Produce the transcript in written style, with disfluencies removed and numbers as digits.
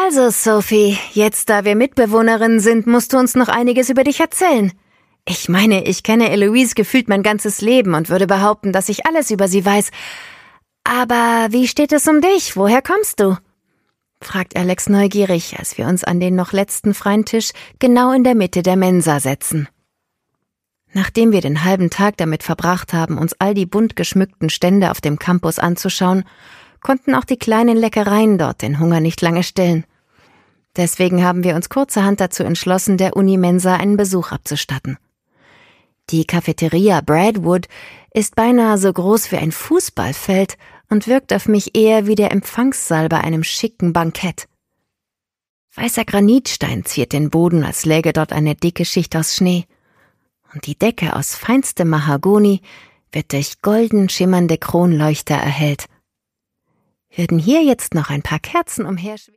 Also, Sophie, jetzt da wir Mitbewohnerinnen sind, musst du uns noch einiges über dich erzählen. Ich meine, ich kenne Eloise gefühlt mein ganzes Leben und würde behaupten, dass ich alles über sie weiß. Aber wie steht es um dich? Woher kommst du? Fragt Alex neugierig, als wir uns an den noch letzten freien Tisch genau in der Mitte der Mensa setzen. Nachdem wir den halben Tag damit verbracht haben, uns all die bunt geschmückten Stände auf dem Campus anzuschauen, konnten auch die kleinen Leckereien dort den Hunger nicht lange stillen. Deswegen haben wir uns kurzerhand dazu entschlossen, der Unimensa einen Besuch abzustatten. Die Cafeteria Bradwood ist beinahe so groß wie ein Fußballfeld und wirkt auf mich eher wie der Empfangssaal bei einem schicken Bankett. Weißer Granitstein ziert den Boden, als läge dort eine dicke Schicht aus Schnee. Und die Decke aus feinstem Mahagoni wird durch golden schimmernde Kronleuchter erhellt. Würden hier jetzt noch ein paar Kerzen umherschweben?